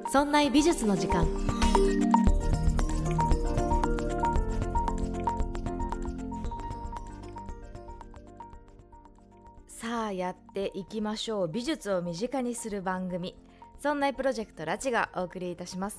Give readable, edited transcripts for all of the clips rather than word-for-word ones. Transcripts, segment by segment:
そんな美術の時間。さあやっていきましょう。美術を身近にする番組、そんなプロジェクトラチがお送りいたします。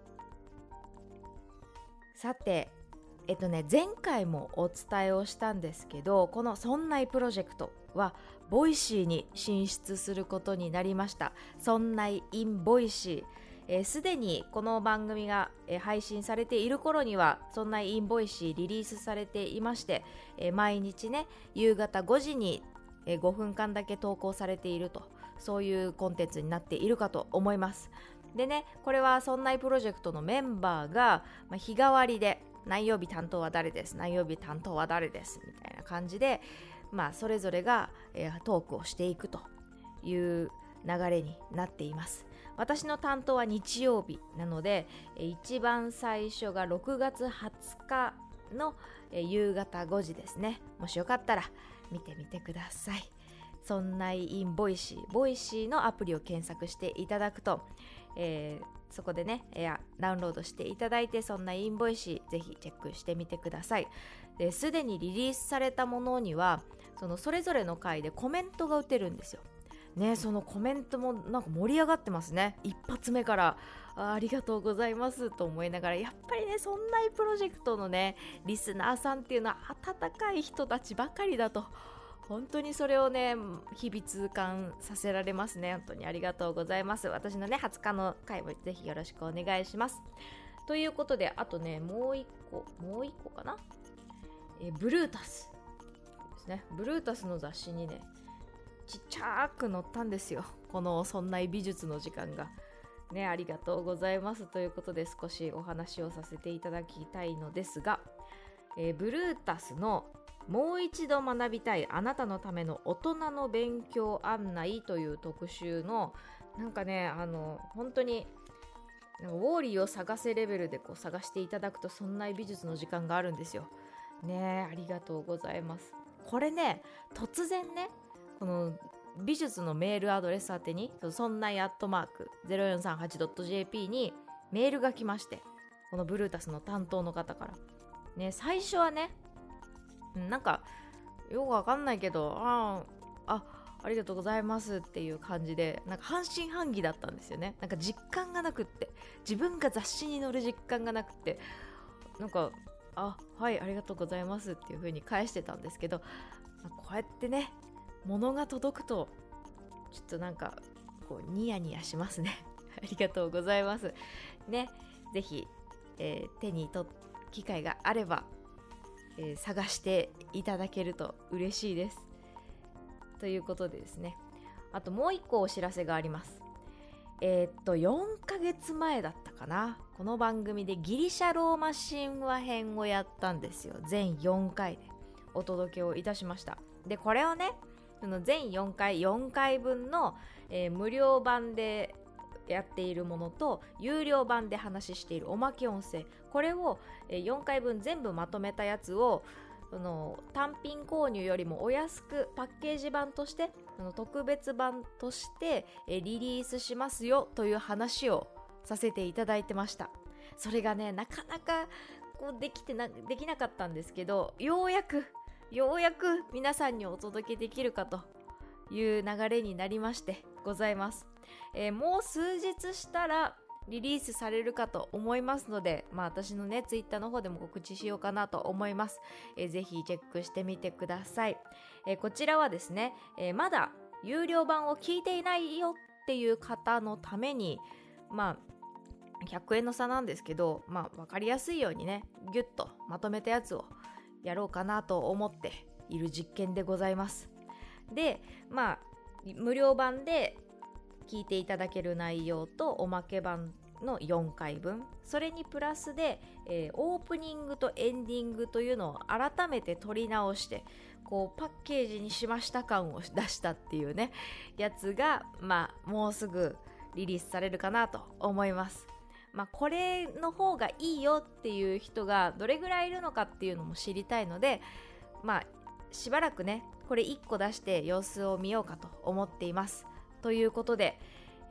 さて前回もお伝えをしたんですけど、このそんないプロジェクトはボイシーに進出することになりました。そんない in ボイシー、すでにこの番組が、配信されている頃にはそんない in ボイシーリリースされていまして、毎日ね夕方5時に、5分間だけ投稿されていると、そういうコンテンツになっているかと思います。でね、これはそんないプロジェクトのメンバーが、日替わりで何曜日担当は誰です、何曜日担当は誰ですみたいな感じで、それぞれが、トークをしていくという流れになっています。私の担当は日曜日なので、一番最初が6月20日の、夕方5時ですね。もしよかったら見てみてください。そんない in ボイシー、ボイシーのアプリを検索していただくと、そこでね、ダウンロードしていただいて、そんな in ボイシーぜひチェックしてみてください。すでにリリースされたものにはそれぞれの回でコメントが打てるんですよね。そのコメントもなんか盛り上がってますね。一発目からありがとうございますと思いながら、やっぱりねそんなプロジェクトのねリスナーさんっていうのは温かい人たちばかりだと、本当にそれをね日々痛感させられますね。本当にありがとうございます。私のね20日の回もぜひよろしくお願いします。ということで、あとねもう一個かな、ブルータスですね。ブルータスの雑誌にねちっちゃく載ったんですよ、このそんな美術の時間がね。ありがとうございますということで、少しお話をさせていただきたいのですが、ブルータスのもう一度学びたいあなたのための大人の勉強案内という特集の、なんかね本当にウォーリーを探せレベルでこう探していただくと、そんな美術の時間があるんですよね。ありがとうございます。これね突然ね、この美術のメールアドレス宛てにそんない@0438.jp にメールが来まして、このブルータスの担当の方からね、最初はねなんかよくわかんないけどありがとうございますっていう感じで、なんか半信半疑だったんですよね。なんか実感がなくって、自分が雑誌に載る実感がなくって、なんかはいありがとうございますっていう風に返してたんですけど、こうやってね物が届くとちょっとなんかこうニヤニヤしますねありがとうございますね。ぜひ、手に取る機会があれば、探していただけると嬉しいですということでですね、あともう一個お知らせがあります。4ヶ月前だったかな、この番組でギリシャローマ神話編をやったんですよ。全4回でお届けをいたしました。でこれをね、その全4回分の、無料版でやっているものと有料版で話しているおまけ音声、これを4回分全部まとめたやつを単品購入よりもお安くパッケージ版として特別版としてリリースしますよという話をさせていただいてました。それがねなかなかこうできなかったんですけど、ようやく皆さんにお届けできるかという流れになりましてございます。もう数日したらリリースされるかと思いますので、私のねツイッターの方でも告知しようかなと思います。ぜひチェックしてみてください。こちらはですね、まだ有料版を聞いていないよっていう方のために、100円の差なんですけど、分かりやすいようにねギュッとまとめたやつをやろうかなと思っている実験でございます。で無料版で聞いていただける内容とおまけ版の4回分、それにプラスで、オープニングとエンディングというのを改めて撮り直してこうパッケージにしました感を出したっていうねやつが、もうすぐリリースされるかなと思います。これの方がいいよっていう人がどれぐらいいるのかっていうのも知りたいので、しばらくねこれ1個出して様子を見ようかと思っています。ということで、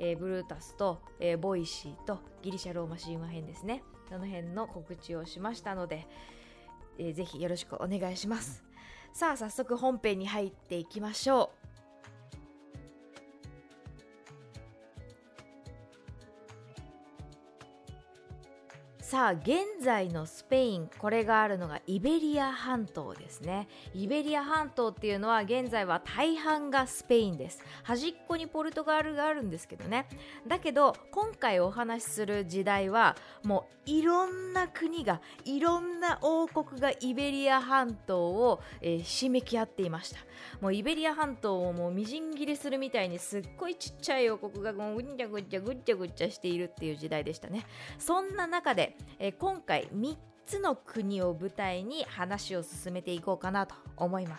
ブルータスと、ボイシーとギリシャローマ神話編ですね、その辺の告知をしましたので、ぜひよろしくお願いします。さあ早速本編に入っていきましょう。さあ現在のスペイン、これがあるのがイベリア半島ですね。イベリア半島っていうのは現在は大半がスペインです。端っこにポルトガルがあるんですけどね。だけど今回お話しする時代はもういろんな国が、いろんな王国がイベリア半島を、ひしめき合っていました。もうイベリア半島をもうみじん切りするみたいにすっごいちっちゃい王国がもうぐっちゃぐっちゃぐっちゃぐっちゃしているっていう時代でしたね。そんな中で今回3つの国を舞台に話を進めていこうかなと思います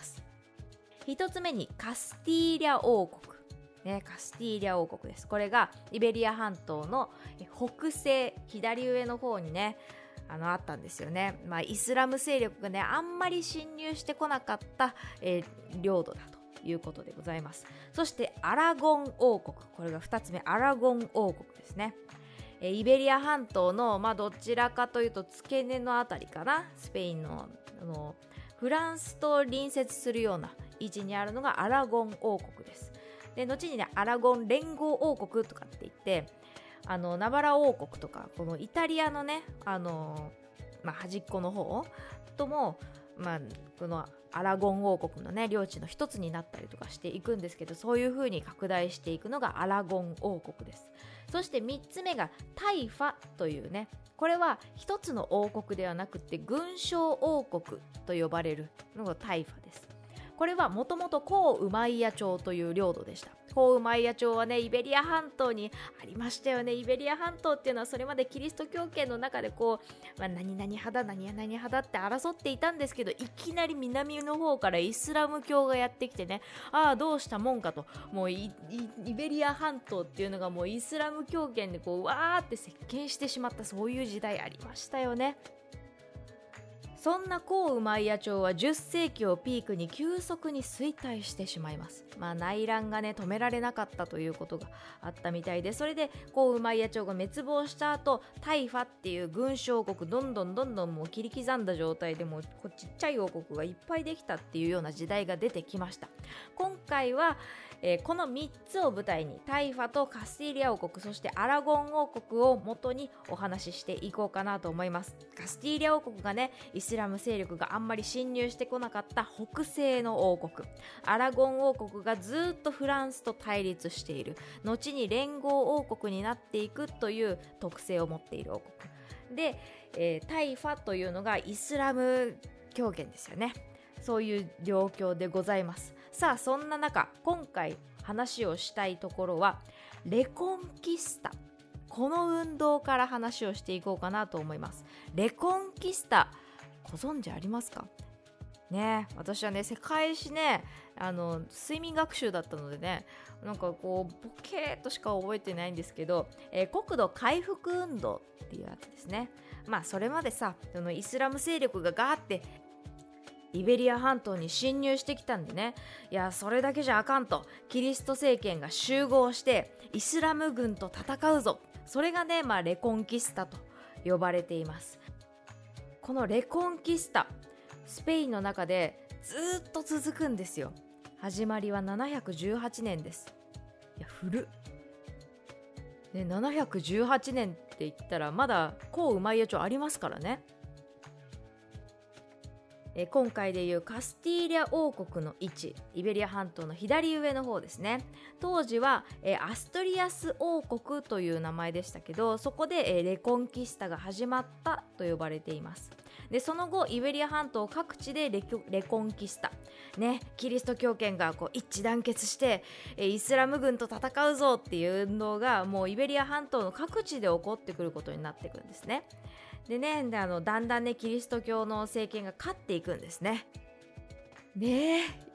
。1つ目にカスティーリャ王国、カスティーリャ王国です。これがイベリア半島の北西左上の方にねあったんですよね。イスラム勢力がねあんまり侵入してこなかった、領土だということでございます。そしてアラゴン王国、これが2つ目、アラゴン王国ですね。イベリア半島の、どちらかというと付け根のあたりかな、スペインの、フランスと隣接するような位置にあるのがアラゴン王国です。で後にねアラゴン連合王国とかって言ってナバラ王国とかこのイタリアのね端っこの方とも、このアラゴン王国のね領地の一つになったりとかしていくんですけど、そういう風に拡大していくのがアラゴン王国です。そして3つ目がタイファというね、これは一つの王国ではなくて群商王国と呼ばれるのがタイファです。これはもともとコウウマイヤ朝という領土でした。コウウマイヤ朝はねイベリア半島にありましたよね。イベリア半島っていうのはそれまでキリスト教圏の中で何々派だ何々派だって争っていたんですけど、いきなり南の方からイスラム教がやってきてね、どうしたもんかと、もうイベリア半島っていうのがもうイスラム教圏でわーって席巻してしまった、そういう時代ありましたよね。そんなコウウマイヤ朝は10世紀をピークに急速に衰退してしまいます。内乱がね止められなかったということがあったみたいで、それでコウウマイヤ朝が滅亡した後、タイファっていう群商国どんどんもう切り刻んだ状態でもうちっちゃい王国がいっぱいできたっていうような時代が出てきました。今回はこの3つを舞台にタイファとカスティーリア王国、そしてアラゴン王国を元にお話ししていこうかなと思います。カスティーリア王国がねイスラム勢力があんまり侵入してこなかった北西の王国、アラゴン王国がずっとフランスと対立している、後に連合王国になっていくという特性を持っている王国で、タイファというのがイスラム教圏ですよね。そういう状況でございます。さあそんな中、今回話をしたいところはレコンキスタ、この運動から話をしていこうかなと思います。レコンキスタご存知ありますかね。私はね世界史ね睡眠学習だったのでねボケーっとしか覚えてないんですけど、国土回復運動っていうやつですね。それまでさイスラム勢力がガーってイベリア半島に侵入してきたんでね、いやそれだけじゃあかんと、キリスト政権が集合してイスラム軍と戦うぞ、それがねレコンキスタと呼ばれています。このレコンキスタ、スペインの中でずっと続くんですよ。始まりは718年です。いや古っ、ね、718年って言ったらまだコウウマイヤ朝ありますからね。今回でいうカスティーリャ王国の位置、イベリア半島の左上の方ですね。当時は、アストリアス王国という名前でしたけど、そこで、レコンキスタが始まったと呼ばれています。でその後イベリア半島各地でレコンキスタ、キリスト教圏が一致団結してイスラム軍と戦うぞっていう運動がもうイベリア半島の各地で起こってくることになってくるんですね。でね、だんだんねキリスト教の政権が勝っていくんですね。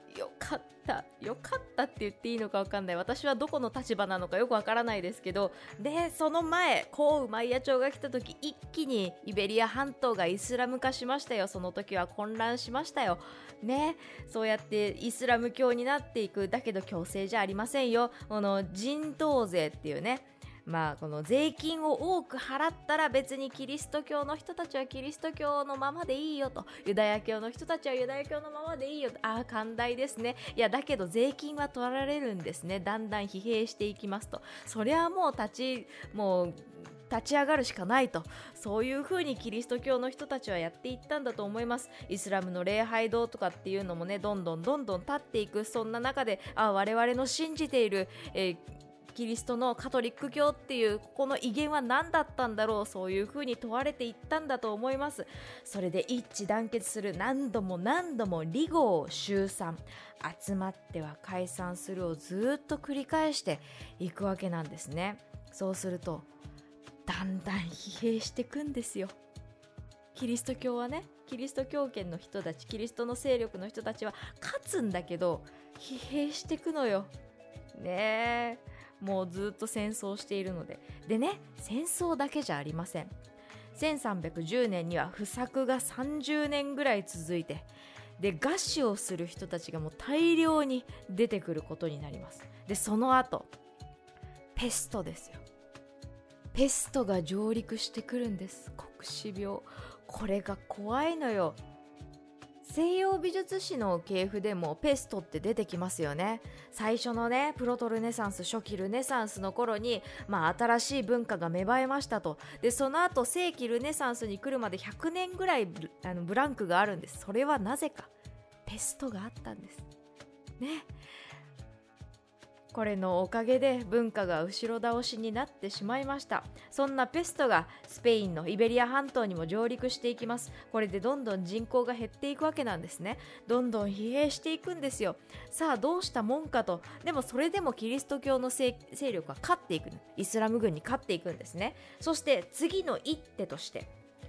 よかったって言っていいのか分かんない。私はどこの立場なのかよく分からないですけど、でその前ウマイヤ朝が来た時、一気にイベリア半島がイスラム化しましたよ。その時は混乱しましたよね。そうやってイスラム教になっていく。だけど強制じゃありませんよ。この人頭税っていうね、この税金を多く払ったら別にキリスト教の人たちはキリスト教のままでいいよと、ユダヤ教の人たちはユダヤ教のままでいいよと。寛大ですね。いやだけど税金は取られるんですね。だんだん疲弊していきますと。それはもう立ち上がるしかないと、そういう風にキリスト教の人たちはやっていったんだと思います。イスラムの礼拝堂とかっていうのもね、どんどん立っていく。そんな中で我々の信じている、キリストのカトリック教っていうここの威厳は何だったんだろう、そういう風に問われていったんだと思います。それで一致団結する、何度も離合集散、集まっては解散するをずっと繰り返していくわけなんですね。そうするとだんだん疲弊していくんですよ。キリスト教はね、キリスト教圏の人たち、キリストの勢力の人たちは勝つんだけど疲弊していくのよね。もうずっと戦争しているので。でね、戦争だけじゃありません。1310年には不作が30年ぐらい続いて、で餓死をする人たちがもう大量に出てくることになります。でその後ペストですよ。ペストが上陸してくるんです。黒死病、これが怖いのよ。西洋美術史の系譜でもペストって出てきますよね。最初のね、プロトルネサンス、初期ルネサンスの頃に、新しい文化が芽生えましたと。でその後世紀ルネサンスに来るまで100年ぐらいブランクがあるんです。それはなぜかペストがあったんですね。これのおかげで文化が後ろ倒しになってしまいました。そんなペストがスペインのイベリア半島にも上陸していきます。これでどんどん人口が減っていくわけなんですね。どんどん疲弊していくんですよ。さあどうしたもんかと。でもそれでもキリスト教の勢力は勝っていく、イスラム軍に勝っていくんですね。そして次の一手として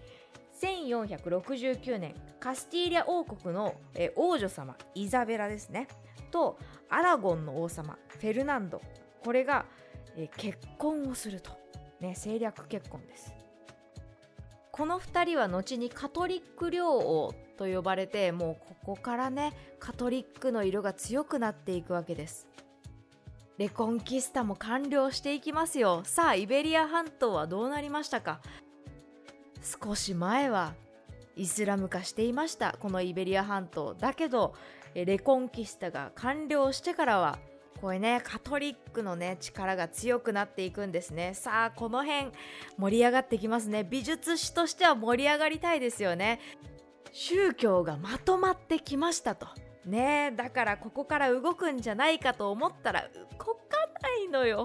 1469年カスティーリャ王国の王女様イザベラですねとアラゴンの王様フェルナンド、これが結婚をすると、政略結婚です。この2人は後にカトリック領王と呼ばれて、もうここからねカトリックの色が強くなっていくわけです。レコンキスタも完了していきますよ。さあイベリア半島はどうなりましたか。少し前はイスラム化していました、このイベリア半島だけど、レコンキスタが完了してからはこれねカトリックのね力が強くなっていくんですね。さあこの辺盛り上がってきますね。美術史としては盛り上がりたいですよね。宗教がまとまってきましたとね。だからここから動くんじゃないかと思ったら動かないのよ。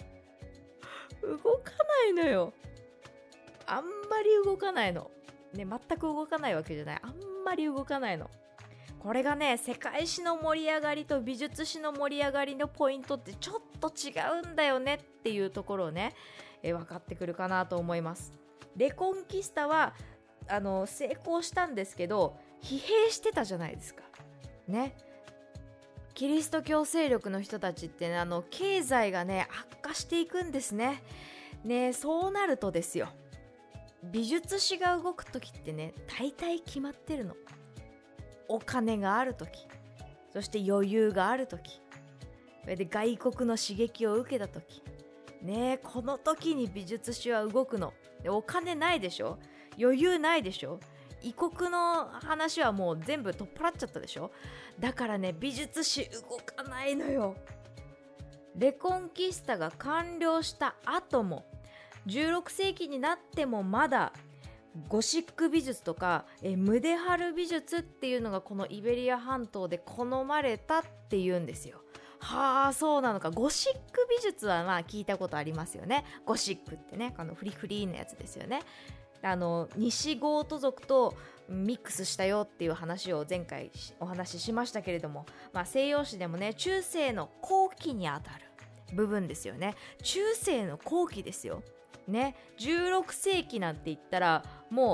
あんまり動かないのね。全く動かないわけじゃない、あんまり動かないの。これがね世界史の盛り上がりと美術史の盛り上がりのポイントってちょっと違うんだよねっていうところをね、分かってくるかなと思います。レコンキスタは成功したんですけど疲弊してたじゃないですかね。キリスト教勢力の人たちってね経済がね悪化していくんですね。そうなるとですよ、美術史が動くときってね大体決まってるの。お金があるとき、そして余裕があるとき、それで外国の刺激を受けたときこの時に美術史は動くの。でお金ないでしょ、余裕ないでしょ、異国の話はもう全部取っ払っちゃったでしょ。だからね美術史動かないのよ。レコンキスタが完了した後も16世紀になってもまだゴシック美術とかムデハル美術っていうのがこのイベリア半島で好まれたっていうんですよ。はあそうなのか。ゴシック美術は聞いたことありますよね。ゴシックってねフリフリのやつですよね。西ゴート族とミックスしたよっていう話を前回お話ししましたけれども、西洋史でもね中世の後期にあたる部分ですよね。中世の後期ですよね。16世紀なんて言ったらも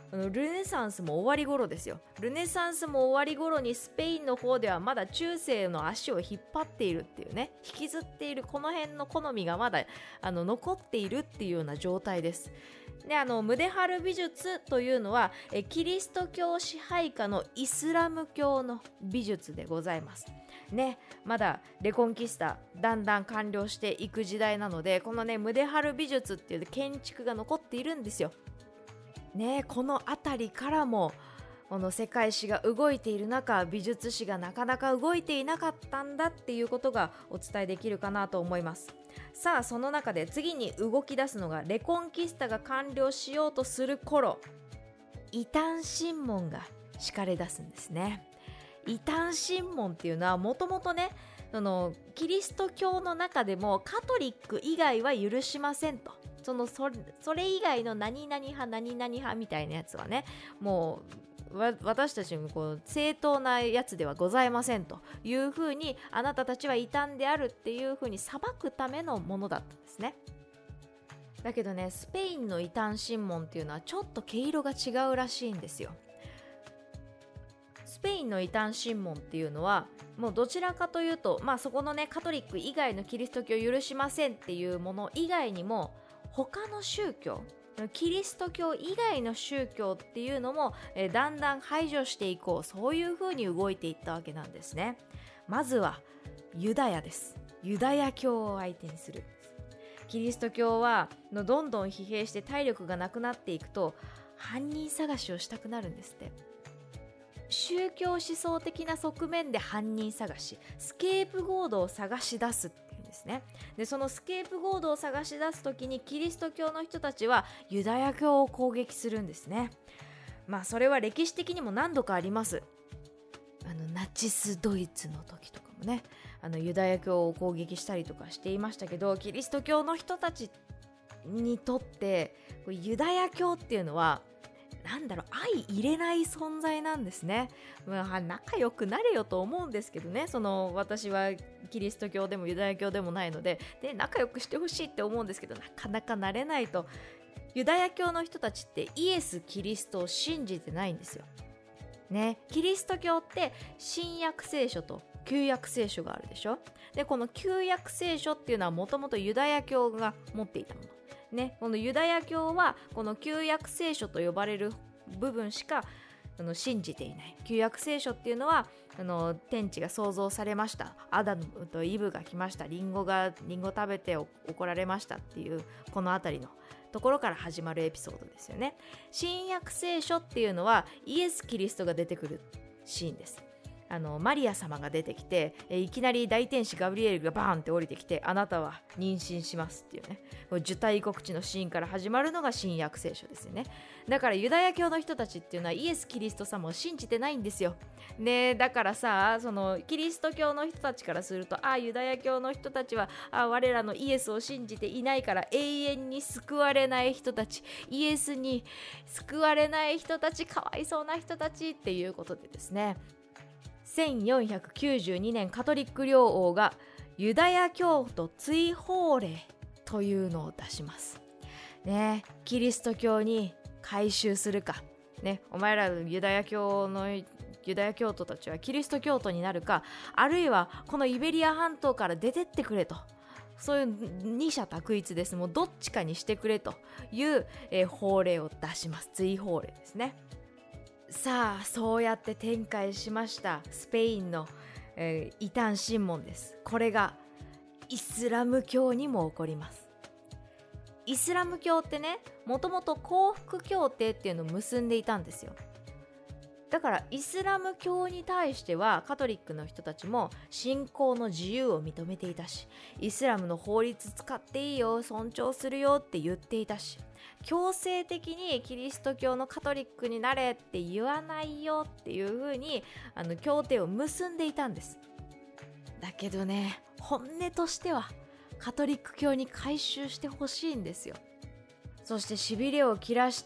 ルネサンスも終わり頃ですよ。ルネサンスも終わり頃にスペインの方ではまだ中世の足を引っ張っているっていうね、引きずっているこの辺の好みがまだ残っているっていうような状態です。でムデハル美術というのはキリスト教支配下のイスラム教の美術でございますね。まだレコンキスタだんだん完了していく時代なので、このねムデハル美術っていう建築が残っているんですよね。この辺りからもこの世界史が動いている中、美術史がなかなか動いていなかったんだっていうことがお伝えできるかなと思います。さあその中で次に動き出すのがレコンキスタが完了しようとする頃、異端審問が敷かれ出すんですね。異端審問っていうのはもともとね、キリスト教の中でもカトリック以外は許しませんと、それ以外の何々派何々派みたいなやつはね、もう私たちに正当なやつではございませんというふうに、あなたたちは異端であるっていうふうに裁くためのものだったんですね。だけどね、スペインの異端審問っていうのはちょっと毛色が違うらしいんですよ。スペインの異端審問っていうのはもうどちらかというと、そこのねカトリック以外のキリスト教を許しませんっていうもの以外にも、他の宗教、キリスト教以外の宗教っていうのもだんだん排除していこう、そういう風に動いていったわけなんですね。まずはユダヤです。ユダヤ教を相手にする。キリスト教はどんどん疲弊して体力がなくなっていくと、犯人探しをしたくなるんですって。宗教思想的な側面で犯人探し、スケープゴードを探し出すっていうんですね。でそのスケープゴードを探し出すときにキリスト教の人たちはユダヤ教を攻撃するんですね。それは歴史的にも何度かあります。ナチスドイツの時とかもね、ユダヤ教を攻撃したりとかしていましたけど、キリスト教の人たちにとってユダヤ教っていうのは相入れない存在なんですね。仲良くなれよと思うんですけどね、私はキリスト教でもユダヤ教でもないので、仲良くしてほしいって思うんですけど、なかなかなれないと。ユダヤ教の人たちってイエス・キリストを信じてないんですよね。キリスト教って新約聖書と旧約聖書があるでしょ。でこの旧約聖書っていうのはもともとユダヤ教が持っていたものね。このユダヤ教はこの旧約聖書と呼ばれる部分しか信じていない。旧約聖書っていうのは天地が創造されました、アダムとイブが来ました、リンゴ食べて怒られましたっていう、このあたりのところから始まるエピソードですよね。新約聖書っていうのはイエス・キリストが出てくるシーンです。マリア様が出てきて、いきなり大天使ガブリエルがバーンって降りてきて、あなたは妊娠しますっていうね、受胎告知のシーンから始まるのが新約聖書ですよね。だからユダヤ教の人たちっていうのはイエス・キリスト様を信じてないんですよ。でだからさ、キリスト教の人たちからすると、ユダヤ教の人たちは我らのイエスを信じていないから永遠に救われない人たち、イエスに救われない人たち、かわいそうな人たちっていうことでですね、1492年カトリック領王がユダヤ教徒追放令というのを出しますね。キリスト教に改宗するかね、お前らユダヤ教徒たちはキリスト教徒になるか、あるいはこのイベリア半島から出てってくれと、そういう二者択一です。もうどっちかにしてくれという、法令を出します。追放令ですね。さあそうやって展開しましたスペインの、異端審問です。これがイスラム教にも起こります。イスラム教ってね、もともと降伏協定っていうのを結んでいたんですよ。だからイスラム教に対してはカトリックの人たちも信仰の自由を認めていたし、イスラムの法律使っていいよ、尊重するよって言っていたし、強制的にキリスト教のカトリックになれって言わないよっていう風に協定を結んでいたんです。だけどね、本音としてはカトリック教に改宗してほしいんですよ。そしてしびれを切らした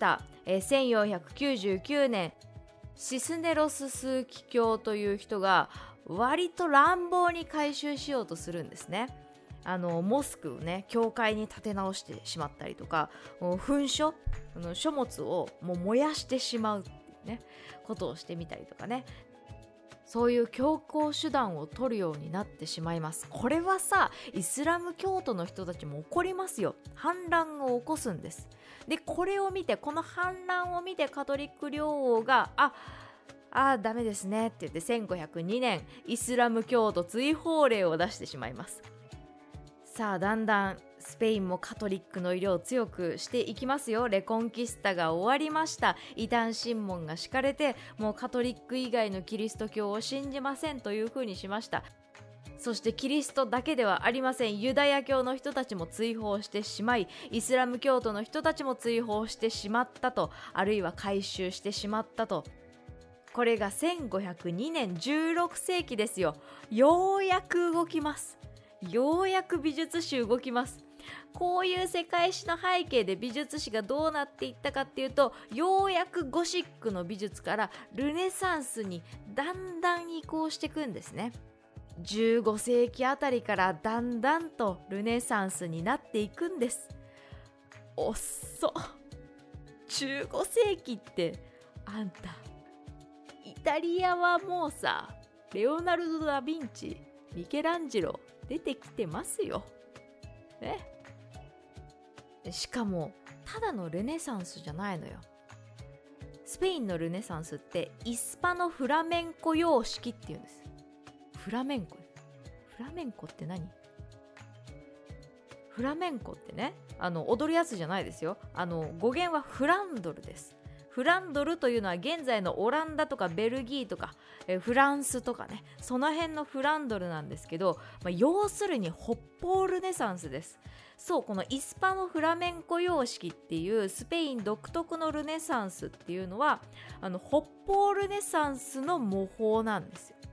、1499年シスネロス枢機卿という人が割と乱暴に改宗しようとするんですね。 モスクをね教会に建て直してしまったりとか、焚書書物をもう燃やしてしまうっていうねことをしてみたりとかね、そういう強硬手段を取るようになってしまいます。これはさ、イスラム教徒の人たちも怒りますよ。反乱を起こすんです。でこの反乱を見てカトリック領王がダメですねって言って1502年イスラム教徒追放令を出してしまいます。さあだんだんスペインもカトリックの色を強くしていきますよ。レコンキスタが終わりました。異端審問が敷かれて、もうカトリック以外のキリスト教を信じませんというふうにしました。そしてキリストだけではありません。ユダヤ教の人たちも追放してしまい、イスラム教徒の人たちも追放してしまったと、あるいは改宗してしまったと。これが1502年16世紀ですよ。ようやく動きます。ようやく美術史動きます。こういう世界史の背景で美術史がどうなっていったかっていうと、ようやくゴシックの美術からルネサンスにだんだん移行していくんですね。15世紀あたりからだんだんとルネサンスになっていくんです。おっそ、15世紀ってあんた、イタリアはもうさ、レオナルド・ダ・ヴィンチ、ミケランジェロ出てきてますよね。しかもただのルネサンスじゃないのよ。スペインのルネサンスってイスパノフラメンコ様式っていうんです。フラメンコって何？フラメンコってね、踊るやつじゃないですよ。語源はフランドルです。フランドルというのは現在のオランダとかベルギーとか、フランスとかね、その辺のフランドルなんですけど、要するに北方ルネサンスです。そう、このイスパノフラメンコ様式っていうスペイン独特のルネサンスっていうのは北方ルネサンスの模倣なんですよ。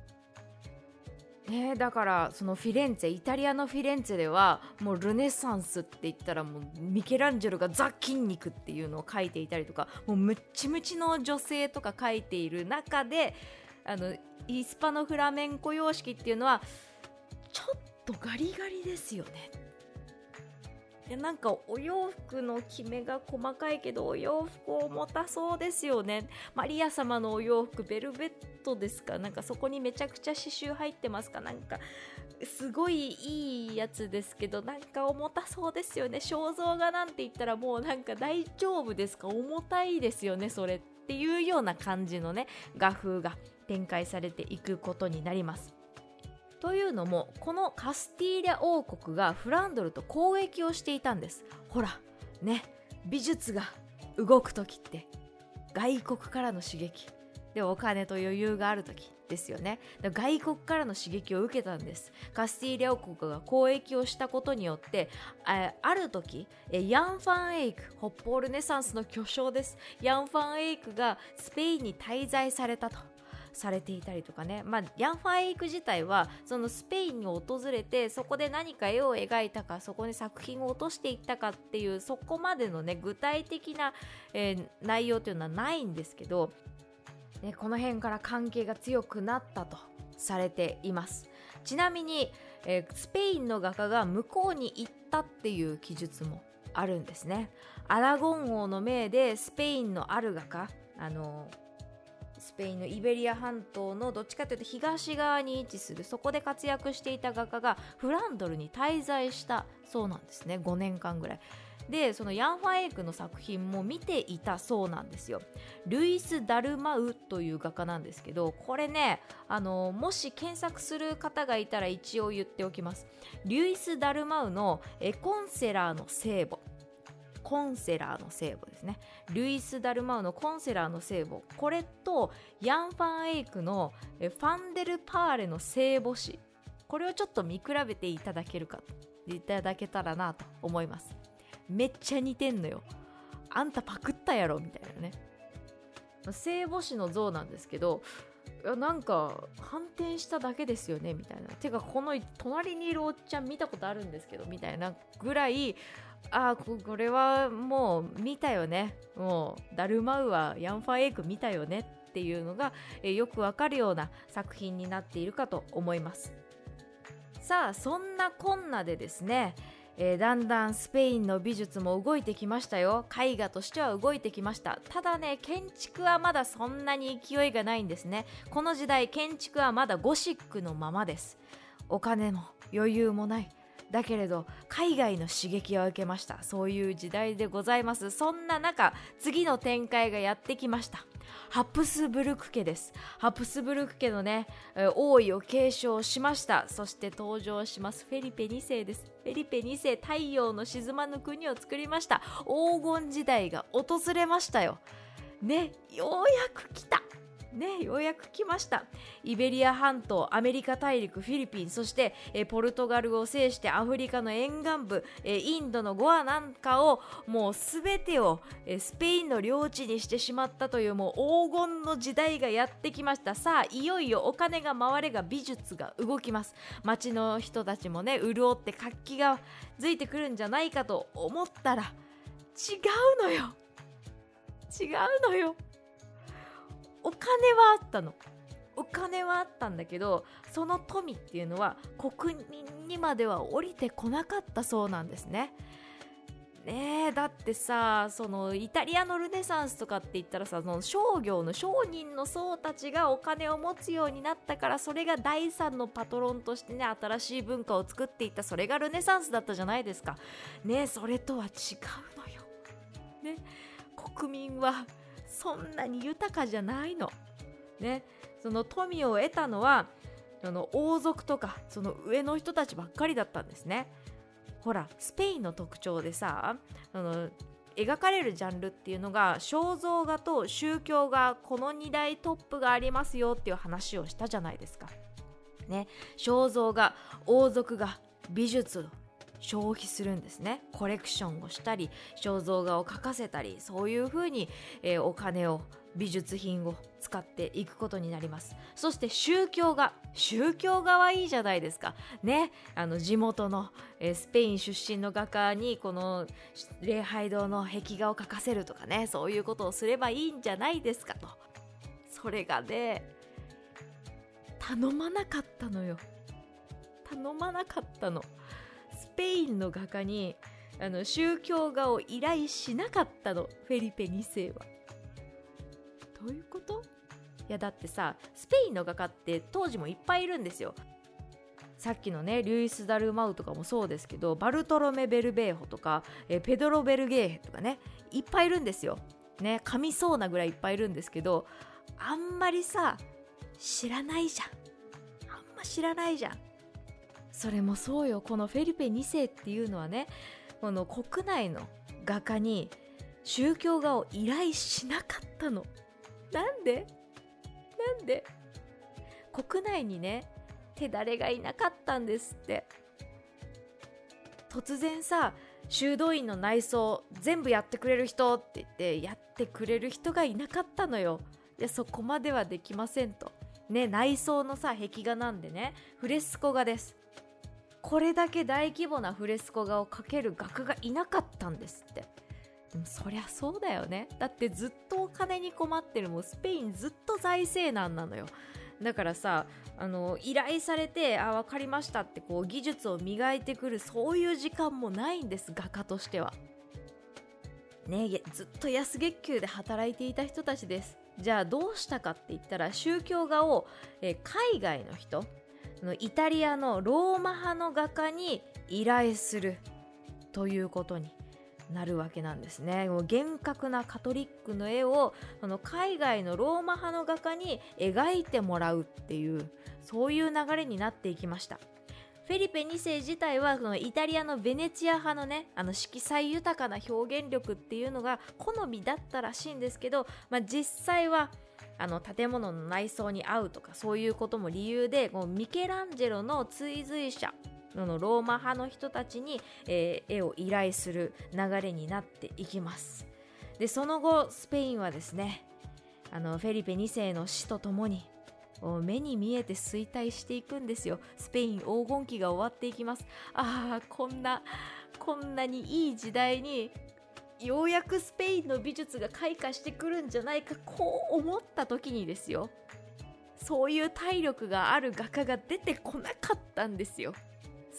だからそのフィレンツェ、イタリアのフィレンツェではもうルネサンスって言ったらもうミケランジェロがザ・筋肉っていうのを描いていたりとか、もうムッチムチの女性とか描いている中で、イスパノフラメンコ様式っていうのはちょっとガリガリですよね。なんかお洋服のきめが細かいけどお洋服重たそうですよね。マリア様のお洋服ベルベットですか、なんかそこにめちゃくちゃ刺繍入ってますか、なんかすごいいいやつですけど、なんか重たそうですよね。肖像画なんて言ったらもうなんか大丈夫ですか、重たいですよねそれっていうような感じのね画風が展開されていくことになります。というのも、このカスティーリャ王国がフランドルと交易をしていたんです。ほらね、美術が動く時って外国からの刺激でお金と余裕がある時ですよね。外国からの刺激を受けたんです。カスティーリャ王国が交易をしたことによってある時ヤン・ファン・エイク、北方ルネサンスの巨匠です。ヤン・ファン・エイクがスペインに滞在されたとされていたりとかね、ヤン・ファン・エイク自体はそのスペインに訪れてそこで何か絵を描いたか、そこに作品を落としていったかっていうそこまでのね具体的な、内容というのはないんですけど、この辺から関係が強くなったとされています。ちなみに、スペインの画家が向こうに行ったっていう記述もあるんですね。アラゴン王の命でスペインのある画家、スペインのイベリア半島のどっちかというと東側に位置する、そこで活躍していた画家がフランドルに滞在したそうなんですね。5年間ぐらいで、そのヤン・ファン・エイクの作品も見ていたそうなんですよ。ルイス・ダルマウという画家なんですけど、これねもし検索する方がいたら一応言っておきます。ルイス・ダルマウのコンセラーの聖母ですね。ルイス・ダルマウのコンセラーの聖母、これとヤン・ファン・エイクのファンデルパーレの聖母詩、これをちょっと見比べていただけたらなと思います。めっちゃ似てんのよ。あんたパクったやろみたいなね。聖母詩の像なんですけど、なんか反転しただけですよねみたいな。てかこの隣にいるおっちゃん見たことあるんですけどみたいなぐらい、これはもう見たよね、もうダルマウアヤン・ファン・エイク見たよねっていうのがよくわかるような作品になっているかと思います。 さあそんなこんなでですね、だんだんスペインの美術も動いてきましたよ。絵画としては動いてきました。ただね、建築はまだそんなに勢いがないんですね。この時代建築はまだゴシックのままです。お金も余裕もない、だけれど海外の刺激を受けました。そういう時代でございます。そんな中、次の展開がやってきました。ハプスブルク家です。ハプスブルク家のね、王位を継承しました。そして登場しますフェリペ2世です。フェリペ2世、太陽の沈まぬ国を作りました。黄金時代が訪れましたよね。ようやく来たね、ようやく来ました。イベリア半島、アメリカ大陸、フィリピン、そして、ポルトガルを制してアフリカの沿岸部、インドのゴアなんかをもうすべてを、スペインの領地にしてしまったという、もう黄金の時代がやってきました。さあいよいよお金が回れが美術が動きます。町の人たちもね、潤って活気がづいてくるんじゃないかと思ったら、違うのよ。お金はあったの。お金はあったんだけど、その富っていうのは国民にまでは降りてこなかったそうなんですね。ねえ、だってさ、そのイタリアのルネサンスとかって言ったらさ、その商業の商人の層たちがお金を持つようになったから、それが第三のパトロンとしてね、新しい文化を作っていった、それがルネサンスだったじゃないですかね。それとは違うのよね。国民はそんなに豊かじゃないのね。その富を得たのは王族とかその上の人たちばっかりだったんですね。ほら、スペインの特徴でさ、描かれるジャンルっていうのが肖像画と宗教画、この2大トップがありますよっていう話をしたじゃないですかね。肖像画、王族が美術を消費するんですね。コレクションをしたり、肖像画を描かせたり、そういう風に、お金を、美術品を使っていくことになります。そして宗教画はいいじゃないですかね。地元の、スペイン出身の画家にこの礼拝堂の壁画を描かせるとかね、そういうことをすればいいんじゃないですかと。それがね、頼まなかったの。スペインの画家に宗教画を依頼しなかったの、フェリペ2世は。どういうこと？いやだってさ、スペインの画家って当時もいっぱいいるんですよ。さっきのね、リュイス・ダルマウとかもそうですけど、バルトロメ・ベルベーホとか、ペドロ・ベルゲーヘとかね、いっぱいいるんですよね。噛みそうなぐらいいっぱいいるんですけど、あんまりさ知らないじゃん。それもそうよ。このフェリペ2世っていうのはね、この国内の画家に宗教画を依頼しなかったの。なんで国内にね、手だれがいなかったんですって。突然さ、修道院の内装全部やってくれる人って言ってやってくれる人がいなかったのよ。で、そこまではできませんとね。内装のさ、壁画なんでね、フレスコ画です。これだけ大規模なフレスコ画を描ける画家がいなかったんですって。でもそりゃそうだよね。だってずっとお金に困ってる。もうスペインずっと財政難なのよ。だからさ、依頼されて、分かりましたってこう技術を磨いてくる、そういう時間もないんです、画家としてはね。ずっと安月給で働いていた人たちです。じゃあどうしたかって言ったら、宗教画を、海外の人、イタリアのローマ派の画家に依頼するということになるわけなんですね。もう厳格なカトリックの絵を海外のローマ派の画家に描いてもらうっていう、そういう流れになっていきました。フェリペ2世自体はそのイタリアのベネチア派のね、色彩豊かな表現力っていうのが好みだったらしいんですけど、実際は建物の内装に合うとか、そういうことも理由でミケランジェロの追随者のローマ派の人たちに、絵を依頼する流れになっていきます。で、その後スペインはですね、フェリペ2世の死とともに目に見えて衰退していくんですよ。スペイン黄金期が終わっていきます。こんなにいい時代にようやくスペインの美術が開花してくるんじゃないか、こう思った時にですよ、そういう体力がある画家が出てこなかったんですよ。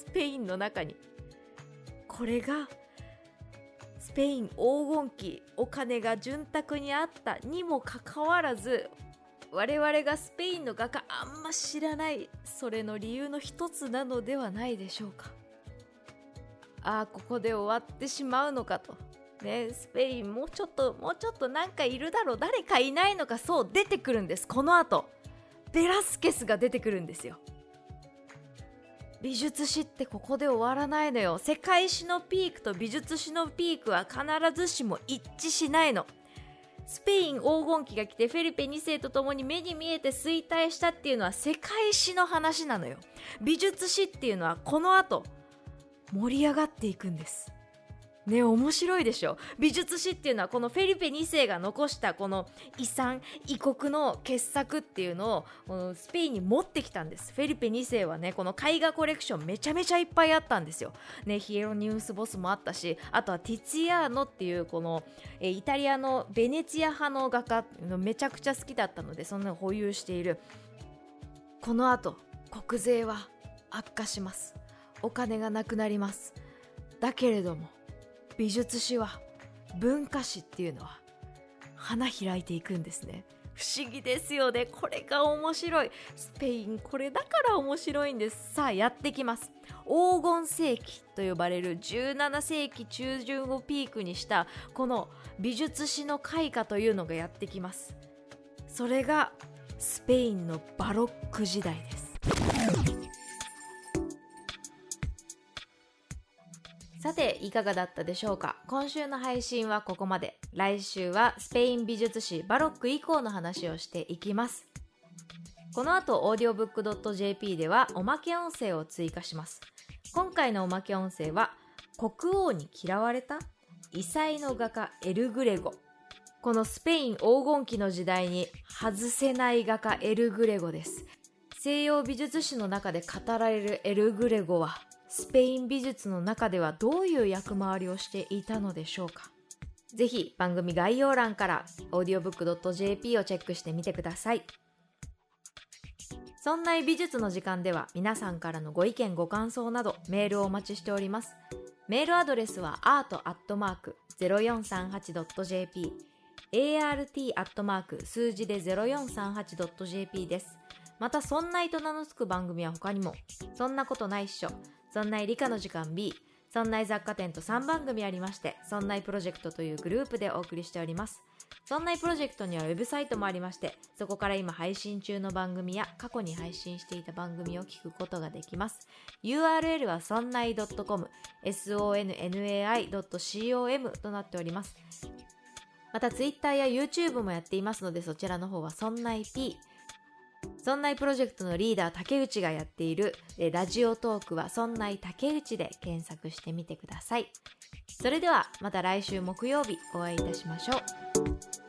スペインの中に。これがスペイン黄金期、お金が潤沢にあったにもかかわらず、我々がスペインの画家あんま知らない、それの理由の一つなのではないでしょうか。ここで終わってしまうのかとね。スペインもうちょっとなんかいるだろう、誰かいないのか。そう出てくるんです。この後ベラスケスが出てくるんですよ。美術史ってここで終わらないのよ。世界史のピークと美術史のピークは必ずしも一致しないの。スペイン黄金期が来てフェリペ2世と共に目に見えて衰退したっていうのは世界史の話なのよ。美術史っていうのはこの後盛り上がっていくんですね。面白いでしょ。美術史っていうのはこのフェリペ2世が残したこの遺産、異国の傑作っていうのをスペインに持ってきたんです。フェリペ2世はね、この絵画コレクションめちゃめちゃいっぱいあったんですよ、ね、ヒエロニウス・ボスもあったし、あとはティツィアーノっていうこのイタリアのベネツィア派の画家のめちゃくちゃ好きだったので、そんなの保有している。この後国税は悪化します。お金がなくなります。だけれども美術史は、文化史っていうのは花開いていくんですね。不思議ですよね。これが面白い。スペインこれだから面白いんです。さあやってきます。黄金世紀と呼ばれる17世紀中旬をピークにしたこの美術史の開花というのがやってきます。それがスペインのバロック時代です。さていかがだったでしょうか。今週の配信はここまで。来週はスペイン美術史バロック以降の話をしていきます。この後 audiobook.jp ではおまけ音声を追加します。今回のおまけ音声は国王に嫌われた異彩の画家エル・グレゴ。このスペイン黄金期の時代に外せない画家エル・グレゴです。西洋美術史の中で語られるエル・グレゴはスペイン美術の中ではどういう役回りをしていたのでしょうか。ぜひ番組概要欄から audiobook.jp をチェックしてみてください。そんな美術の時間では皆さんからのご意見ご感想などメールをお待ちしております。メールアドレスは art@0438.jp art@ 数字で 0438.jp です。またそんないと名の付く番組は他にも、そんなことないっしょ、そんない理科の時間 B、そんない雑貨店と3番組ありまして、そんないプロジェクトというグループでお送りしております。そんないプロジェクトにはウェブサイトもありまして、そこから今配信中の番組や過去に配信していた番組を聞くことができます。 URL はそんない .com sonnai.com となっております。また Twitter や YouTube もやっていますので、そちらの方はそんない P、そんないプロジェクトのリーダー竹内がやっているラジオトークはそんない竹内で検索してみてください。それではまた来週木曜日お会いいたしましょう。